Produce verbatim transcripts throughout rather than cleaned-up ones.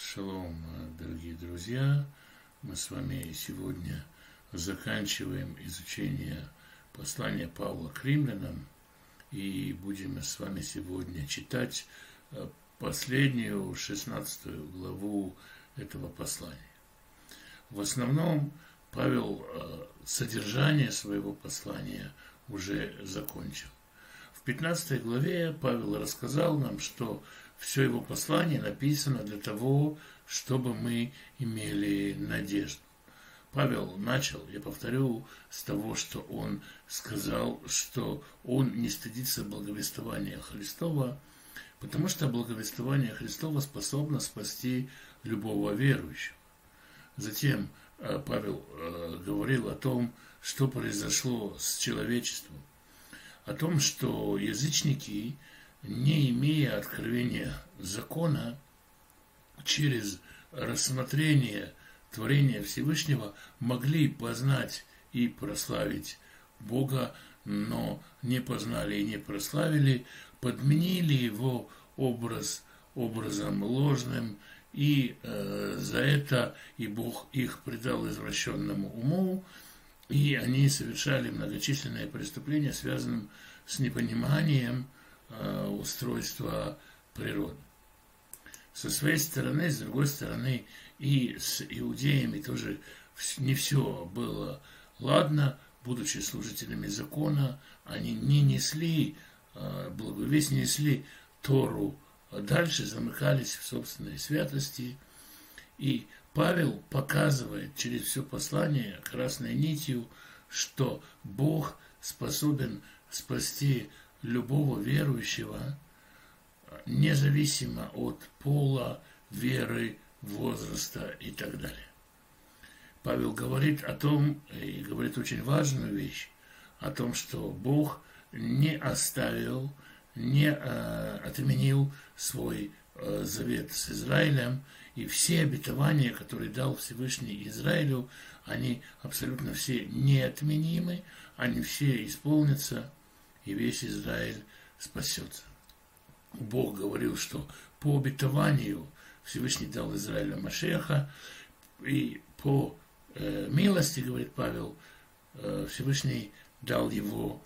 Шалом, дорогие друзья! Мы с вами сегодня заканчиваем изучение послания Павла к римлянам и будем с вами сегодня читать последнюю, шестнадцатую главу этого послания. В основном Павел содержание своего послания уже закончил. В пятнадцатой главе Павел рассказал нам, что все его послание написано для того, чтобы мы имели надежду. Павел начал, я повторю, с того, что он сказал, что он не стыдится благовествования Христова, потому что благовествование Христова способно спасти любого верующего. Затем Павел говорил о том, что произошло с человечеством, о том, что язычники, не имея откровения закона, через рассмотрение творения Всевышнего могли познать и прославить Бога, но не познали и не прославили, подменили его образ образом ложным, и э, за это и Бог их предал извращенному уму, и они совершали многочисленные преступления, связанные с непониманием э, устройства природы. Со своей стороны, с другой стороны, и с иудеями тоже не все было ладно. Будучи служителями закона, они не несли э, благовесть, не несли Тору, а дальше замыкались в собственной святости. И Павел показывает через все послание красной нитью, что Бог способен спасти любого верующего, независимо от пола, веры, возраста и так далее. Павел говорит о том, и говорит очень важную вещь, о том, что Бог не оставил, не э, отменил свой э, завет с Израилем, и все обетования, которые дал Всевышний Израилю, они абсолютно все неотменимы, они все исполнятся, и весь Израиль спасется. Бог говорил, что по обетованию Всевышний дал Израилю Машеха, и по э, милости, говорит Павел, э, Всевышний дал его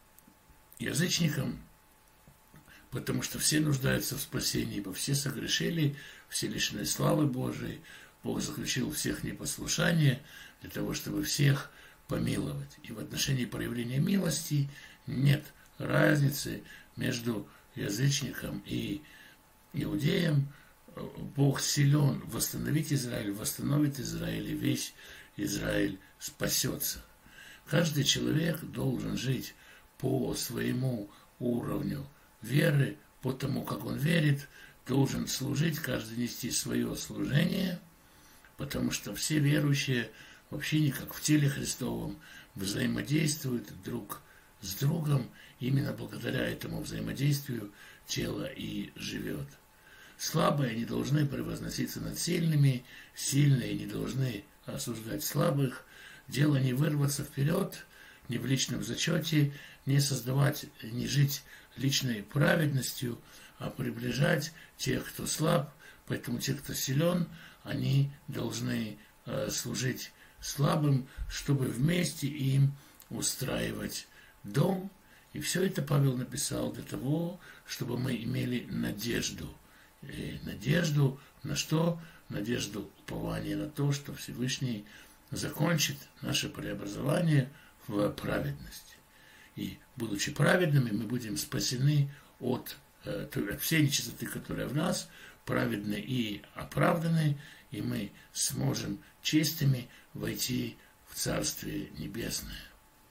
язычникам, потому что все нуждаются в спасении, ибо все согрешили, все лишены славы Божией. Бог заключил всех непослушание для того, чтобы всех помиловать. И в отношении проявления милости нет разницы между язычником и иудеем. Бог силен восстановить Израиль, восстановит Израиль, и весь Израиль спасется. Каждый человек должен жить по своему уровню веры, по тому, как он верит, должен служить, каждый нести свое служение, потому что все верующие вообще не как в теле Христовом взаимодействуют друг с другом, именно благодаря этому взаимодействию тело и живет. Слабые не должны превозноситься над сильными, сильные не должны осуждать слабых. Дело не вырваться вперед, не в личном зачете, не создавать, не жить личной праведностью, а приближать тех, кто слаб. Поэтому те, кто силен, они должны э, служить слабым, чтобы вместе им устраивать дом. И все это Павел написал для того, чтобы мы имели надежду. И надежду на что? Надежду упования на то, что Всевышний закончит наше преобразование в праведность. И, будучи праведными, мы будем спасены от, от всей нечистоты, которая в нас, праведны и оправданы, и мы сможем чистыми войти в Царствие Небесное.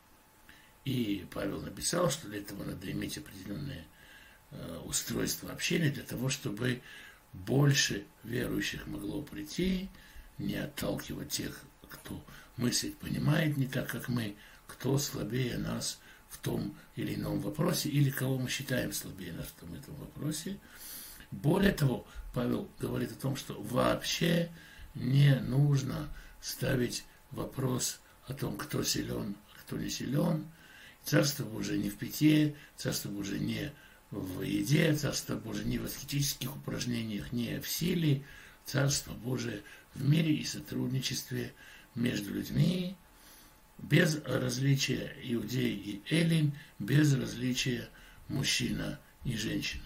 И Павел написал, что для этого надо иметь определенное э, устройство общения, для того, чтобы больше верующих могло прийти, не отталкивать тех, кто мыслит, понимает не так, как мы, кто слабее нас в том или ином вопросе, или кого мы считаем слабее нас в том или ином вопросе. Более того, Павел говорит о том, что вообще не нужно ставить вопрос о том, кто силен, а кто не силен. Царство Божие не в питье, Царство Божие не в еде, Царство Божие не в аскетических упражнениях, не в силе. Царство Божие в мире и сотрудничестве между людьми, без различия иудей и эллин, без различия мужчина и женщина.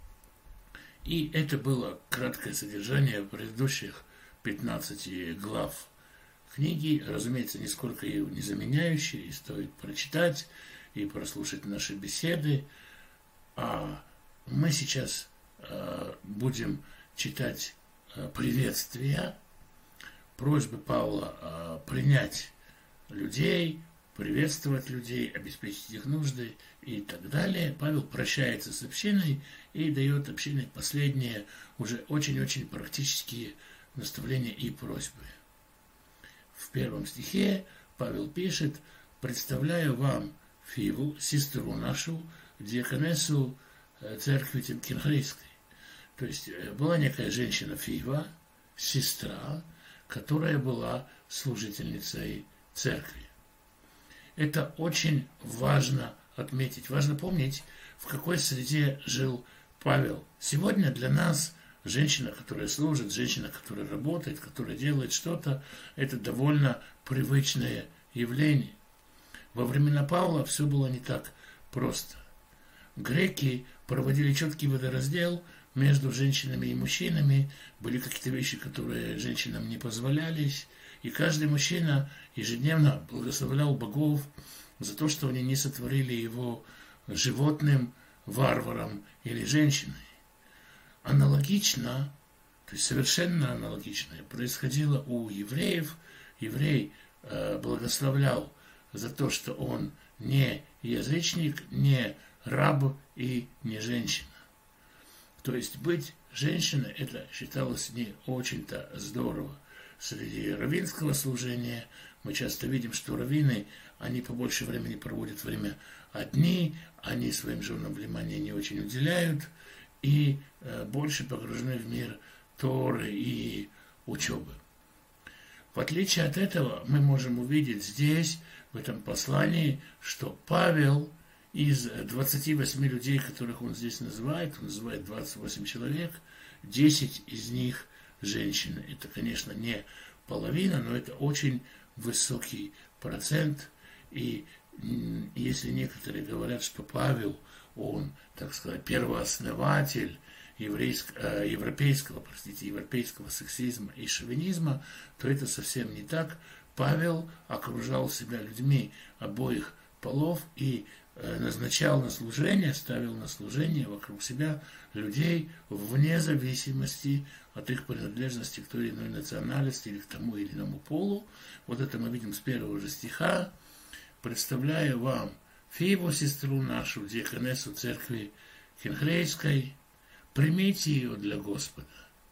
И это было краткое содержание предыдущих пятнадцати глав книги, разумеется, нисколько ее не заменяющие, и стоит прочитать и прослушать наши беседы. А мы сейчас э, будем читать э, приветствия, просьбы Павла э, принять людей, приветствовать людей, обеспечить их нужды и так далее. Павел прощается с общиной и дает общине последние, уже очень-очень практические наставления и просьбы. В первом стихе Павел пишет: «Представляю вам Фиву, сестру нашу, диаконессу церкви Кинхрейской». То есть была некая женщина Фива, сестра, которая была служительницей церкви. Это очень важно отметить. Важно помнить, в какой среде жил Павел. Сегодня для нас женщина, которая служит, женщина, которая работает, которая делает что-то, это довольно привычное явление. Во времена Павла все было не так просто. Греки проводили четкий водораздел между женщинами и мужчинами. Были какие-то вещи, которые женщинам не позволялись. И каждый мужчина ежедневно благословлял богов за то, что они не сотворили его животным, варваром или женщиной. Аналогично, то есть совершенно аналогично, происходило у евреев. Еврей э, благословлял за то, что он не язычник, не раб и не женщина. То есть быть женщиной, это считалось не очень-то здорово. Среди раввинского служения мы часто видим, что раввины, они побольше времени проводят время одни, они своим женам внимания не очень уделяют и э, больше погружены в мир Торы и учебы. В отличие от этого, мы можем увидеть здесь, в этом послании, что Павел из двадцати восьми людей, которых он здесь называет, он называет двадцать восемь человек, десять из них женщины. Это, конечно, не половина, но это очень высокий процент. И если некоторые говорят, что Павел, он, так сказать, первооснователь еврейского, европейского, простите, европейского сексизма и шовинизма, то это совсем не так. Павел окружал себя людьми обоих полов и назначал на служение, ставил на служение вокруг себя людей вне зависимости от их принадлежности к той или иной национальности или к тому или иному полу. Вот это мы видим с первого же стиха. «Представляю вам Фиву, сестру нашу, диаконессу церкви Кинхрейской, примите ее для Господа».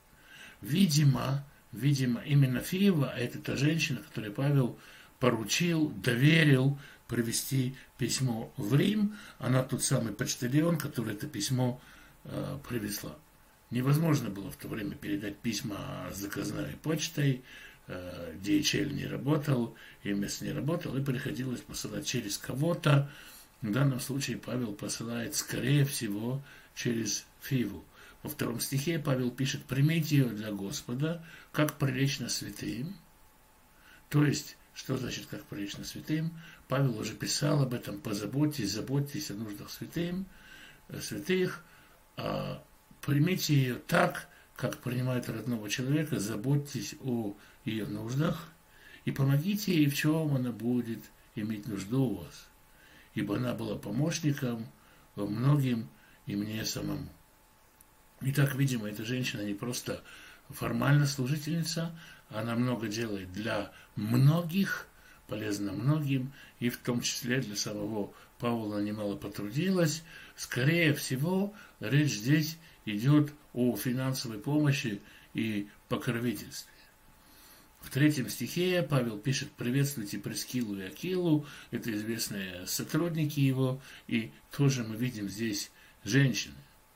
Видимо, видимо, именно Фива, это та женщина, которой Павел поручил, доверил привести письмо в Рим. Она тот самый почтальон, который это письмо э, привезла. Невозможно было в то время передать письма с заказной почтой, э, ди эйч эл не работал, эм эс не работал, и приходилось посылать через кого-то. В данном случае Павел посылает, скорее всего, через Фиву. Во втором стихе Павел пишет: «Примите ее для Господа, как прилично святым». То есть, что значит «как прилично святым»? Павел уже писал об этом: позаботьтесь, заботьтесь о нуждах святым, святых, а примите ее так, как принимают родного человека, заботьтесь о ее нуждах и помогите ей, в чем она будет иметь нужду у вас, ибо она была помощником во многим и мне самому. Итак, видимо, эта женщина не просто формально служительница, она много делает для многих, полезно многим, и в том числе для самого Павла немало потрудилась. Скорее всего, речь здесь идет о финансовой помощи и покровительстве. В третьем стихе Павел пишет: «Приветствуйте Прискилу и Акилу», это известные сотрудники его, и тоже мы видим здесь женщины,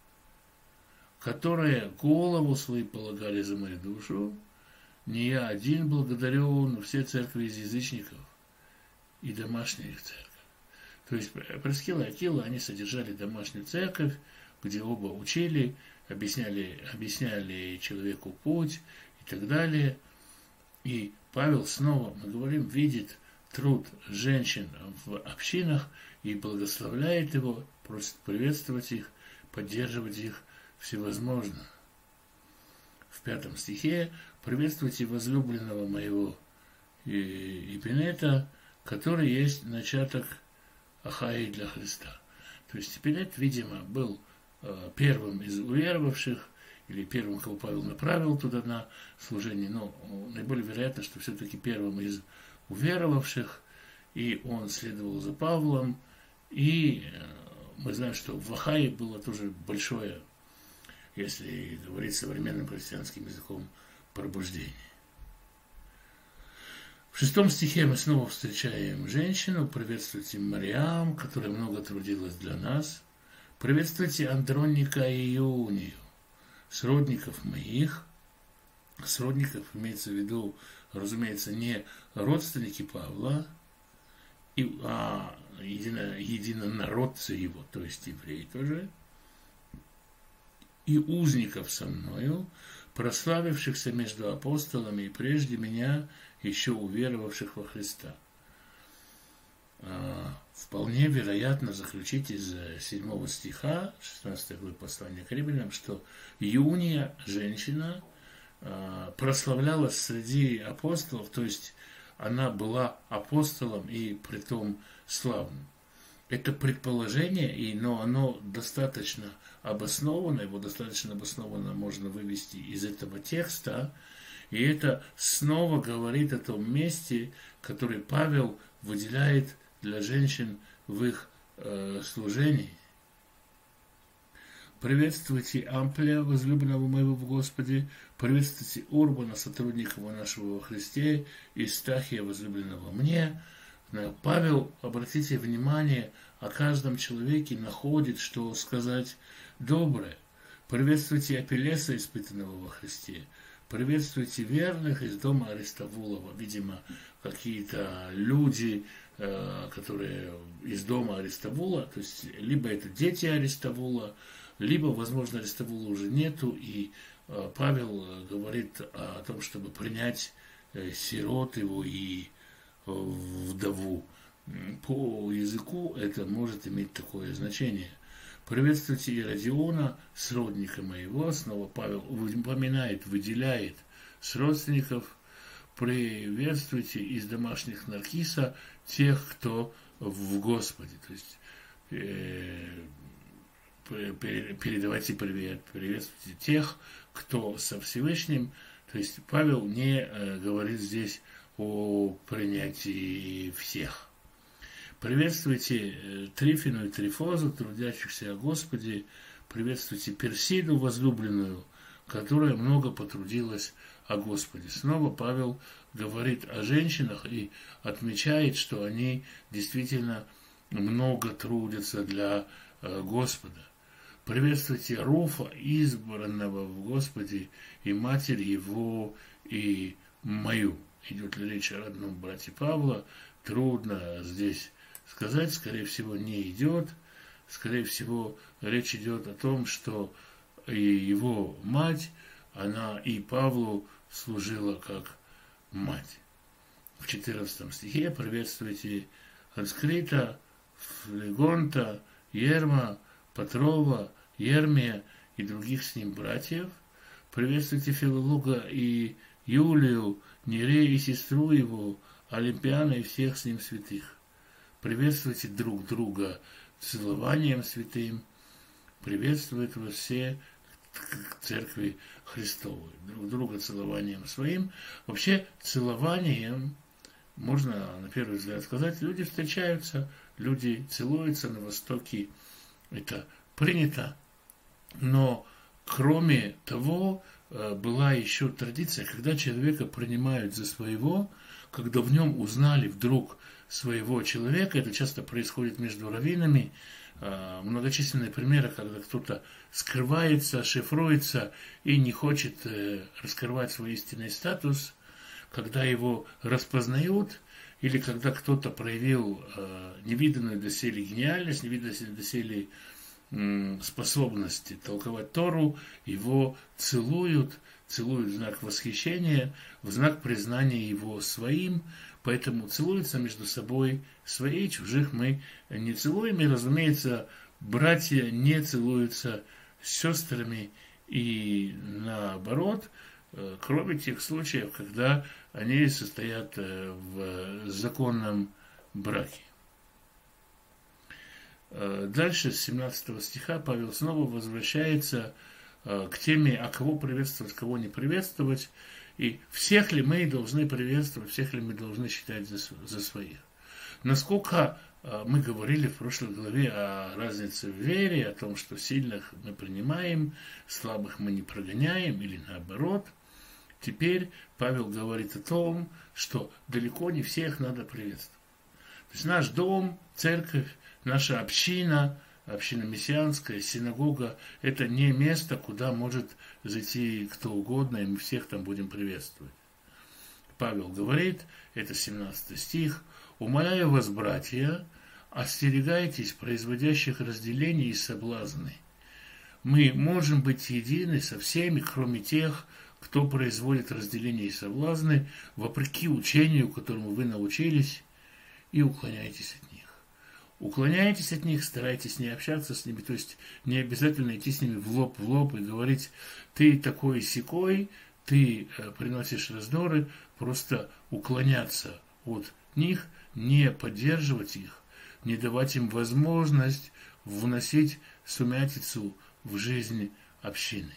которые голову свою полагали за мою душу. Не я один благодарю, но все церкви из язычников и домашняя их церковь. То есть Прискила и Акила, они содержали домашнюю церковь, где оба учили, объясняли, объясняли человеку путь и так далее. И Павел снова, мы говорим, видит труд женщин в общинах и благословляет его, просит приветствовать их, поддерживать их всевозможно. В пятом стихе: «Приветствуйте возлюбленного моего Епинета, который есть начаток Ахаи для Христа». То есть Епинет, видимо, был первым из уверовавших, или первым, кого Павел направил туда на служение, но наиболее вероятно, что все-таки первым из уверовавших, и он следовал за Павлом, и мы знаем, что в Ахае было тоже большое, если говорить современным христианским языком, пробуждение. В шестом стихе мы снова встречаем женщину: «Приветствуйте Мариам, которая много трудилась для нас. Приветствуйте Андроника и Ионию, сродников моих». Сродников имеется в виду, разумеется, не родственники Павла, а едино, единонародцы его, то есть евреи тоже, и узников со мною, прославившихся между апостолами и прежде меня, еще уверовавших во Христа. Вполне вероятно заключить из седьмого стиха шестнадцатой главы послания к Римлянам, что Юния, женщина, прославлялась среди апостолов, то есть она была апостолом и притом славным. Это предположение, и, но оно достаточно обосновано, его достаточно обоснованно можно вывести из этого текста, и это снова говорит о том месте, который Павел выделяет для женщин в их э, служении. «Приветствуйте Амплия, возлюбленного моего в Господе, приветствуйте Урбана, сотрудника нашего во Христе, и Стахия, возлюбленного мне». Павел, обратите внимание, о каждом человеке находит, что сказать доброе. «Приветствуйте Апеллеса, испытанного во Христе». Приветствуйте верных из дома Аристовулова. Видимо, какие-то люди, которые из дома Аристовула, то есть либо это дети Аристовула, либо, возможно, Аристовула уже нету, и Павел говорит о том, чтобы принять сирот его и вдову. По языку это может иметь такое значение. «Приветствуйте Иродиона, сродника моего». Снова Павел упоминает, выделяет с родственников. «Приветствуйте из домашних Наркиса тех, кто в Господе». То есть э, передавайте привет, приветствуйте тех, кто со Всевышним. То есть Павел не э, говорит здесь о принятии всех. «Приветствуйте Трифину и Трифозу, трудящихся о Господе. Приветствуйте Персиду, возлюбленную, которая много потрудилась о Господе». Снова Павел говорит о женщинах и отмечает, что они действительно много трудятся для Господа. «Приветствуйте Руфа, избранного в Господе, и матерь его, и мою». Идет ли речь о родном брате Павла? Трудно здесь сказать, скорее всего, не идет. Скорее всего, речь идет о том, что и его мать, она и Павлу служила как мать. В четырнадцатом стихе: «Приветствуйте Анскрита, Флегонта, Ерма, Патрова, Ермия и других с ним братьев. Приветствуйте Филолога и Юлию, Нерея и сестру его, Олимпиана и всех с ним святых. Приветствуйте друг друга целованием святым. Приветствуют вас все к церкви Христовой. Друг друга целованием своим». Вообще, целованием, можно на первый взгляд сказать, люди встречаются, люди целуются на Востоке. Это принято. Но кроме того, была еще традиция, когда человека принимают за своего, когда в нем узнали вдруг своего человека. Это часто происходит между раввинами. Многочисленные примеры, когда кто-то скрывается, шифруется и не хочет раскрывать свой истинный статус, когда его распознают, или когда кто-то проявил невиданную доселе гениальность, невиданную доселе способности толковать Тору, его целуют, целуют в знак восхищения, в знак признания его своим, поэтому целуются между собой свои, чужих мы не целуем, и, разумеется, братья не целуются с сестрами, и наоборот, кроме тех случаев, когда они состоят в законном браке. Дальше, с семнадцатого стиха, Павел снова возвращается к теме, а кого приветствовать, кого не приветствовать, и всех ли мы должны приветствовать, всех ли мы должны считать за, за своих. Насколько мы говорили в прошлой главе о разнице в вере, о том, что сильных мы принимаем, слабых мы не прогоняем, или наоборот. Теперь Павел говорит о том, что далеко не всех надо приветствовать. То есть наш дом, церковь, наша община, община мессианская, синагога, это не место, куда может зайти кто угодно, и мы всех там будем приветствовать. Павел говорит, это семнадцатый стих, «Умоляю вас, братья, остерегайтесь производящих разделения и соблазны. Мы можем быть едины со всеми, кроме тех, кто производит разделения и соблазны, вопреки учению, которому вы научились, и уклоняйтесь от них». Уклоняйтесь от них, старайтесь не общаться с ними, то есть не обязательно идти с ними в лоб в лоб и говорить, ты такой сякой, ты приносишь раздоры, просто уклоняться от них, не поддерживать их, не давать им возможность вносить сумятицу в жизнь общины.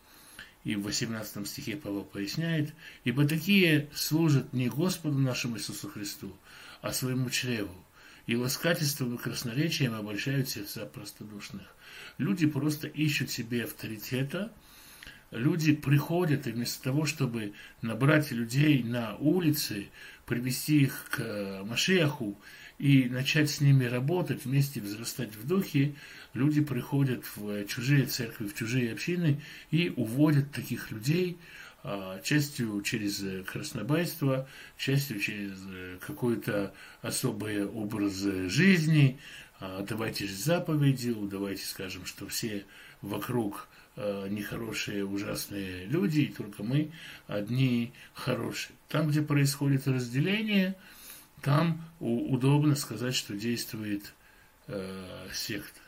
И в восемнадцатом стихе Павел поясняет, ибо такие служат не Господу нашему Иисусу Христу, а своему чреву, и ласкательством и красноречием обольщают сердца простодушных. Люди просто ищут себе авторитета, люди приходят, и вместо того, чтобы набрать людей на улице, привести их к Машиаху и начать с ними работать, вместе взрастать в духе, люди приходят в чужие церкви, в чужие общины и уводят таких людей, частью через краснобайство, частью через какой-то особый образ жизни. Давайте же заповеди, давайте скажем, что все вокруг нехорошие, ужасные люди, и только мы одни хорошие. Там, где происходит разделение, там удобно сказать, что действует э, секта.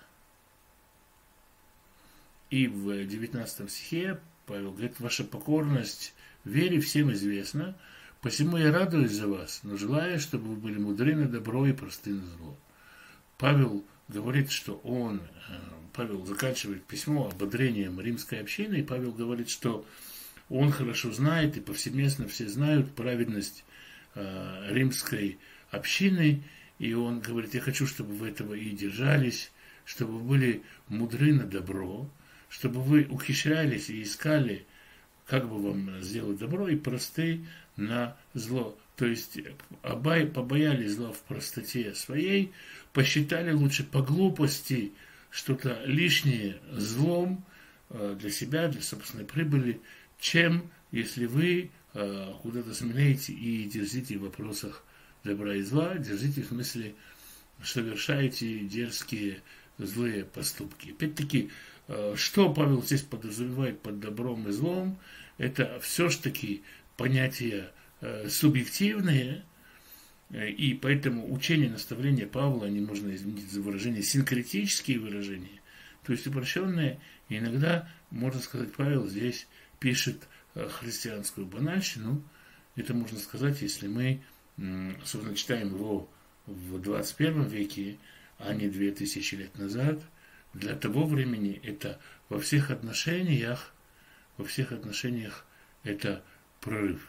И в девятнадцатом стихе Павел говорит, ваша покорность вере всем известна, посему я радуюсь за вас, но желаю, чтобы вы были мудры на добро и просты на зло. Павел говорит, что он, Павел заканчивает письмо ободрением римской общины, и Павел говорит, что он хорошо знает, и повсеместно все знают праведность э, римской общины, и он говорит, я хочу, чтобы вы этого и держались, чтобы вы были мудры на добро, чтобы вы ухищрялись и искали, как бы вам сделать добро, и просты на зло. То есть побоялись зла в простоте своей, посчитали лучше по глупости что-то лишнее злом для себя, для собственной прибыли, чем если вы куда-то смелеете и дерзите в вопросах добра и зла, дерзите в смысле, совершаете дерзкие злые поступки. Опять-таки, что Павел здесь подразумевает под добром и злом, это все-таки понятия субъективные, и поэтому учение, наставления Павла, они можно изменить за выражение синкретические выражения, то есть упрощенные. И иногда, можно сказать, Павел здесь пишет христианскую банальщину. Это можно сказать, если мы, собственно, читаем его в двадцать первом веке, а не две тысячи лет назад. Для того времени это во всех отношениях, во всех отношениях это прорыв.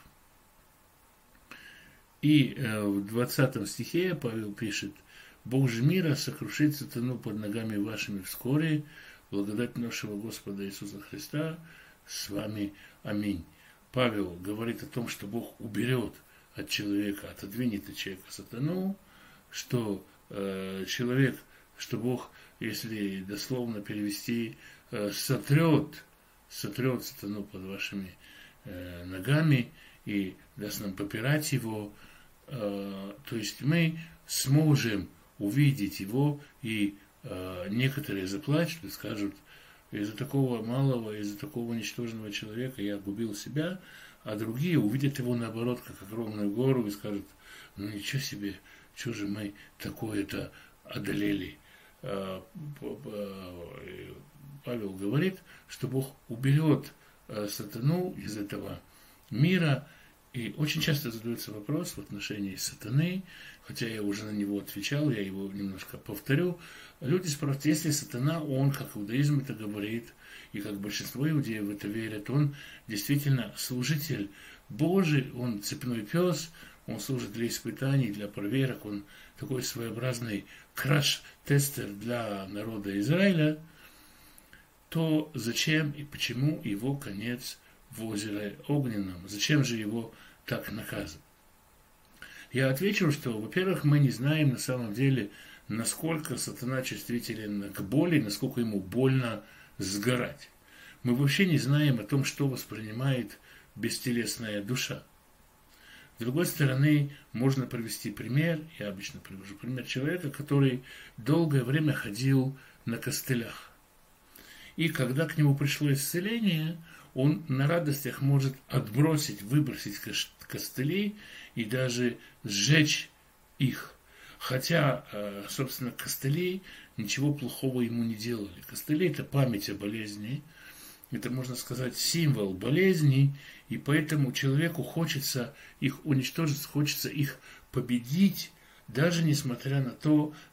И в двадцатом стихе Павел пишет, «Бог же мира сокрушит сатану под ногами вашими вскоре, благодать нашего Господа Иисуса Христа с вами. Аминь». Павел говорит о том, что Бог уберет от человека, отодвинет от человека сатану, что э, человек, что Бог, если дословно перевести, э, сотрет, сотрет сатану под вашими э, ногами и даст нам попирать его. Э, то есть мы сможем увидеть его и некоторые заплачут и скажут: из-за такого малого, из-за такого ничтожного человека я губил себя, а другие увидят его наоборот, как огромную гору, и скажут: ну ничего себе, что же мы такое-то одолели. Павел говорит, что Бог уберет сатану из этого мира, и очень часто задается вопрос в отношении сатаны, хотя я уже на него отвечал, я его немножко повторю. Люди спрашивают, если сатана, он, как иудаизм это говорит, и как большинство иудеев в это верят, он действительно служитель Божий, он цепной пес, он служит для испытаний, для проверок, он такой своеобразный краш-тестер для народа Израиля, то зачем и почему его конец в озере огненном? Зачем же его так наказывать? Я отвечу, что, во-первых, мы не знаем на самом деле, насколько сатана чувствителен к боли, насколько ему больно сгорать. Мы вообще не знаем о том, что воспринимает бестелесная душа. С другой стороны, можно привести пример, я обычно привожу пример человека, который долгое время ходил на костылях. И когда к нему пришло исцеление, он на радостях может отбросить, выбросить костыли и даже сжечь их. Хотя, собственно, костыли ничего плохого ему не делали. Костыли – это память о болезни, это, можно сказать, символ болезни, и поэтому человеку хочется их уничтожить, хочется их победить, даже несмотря на то,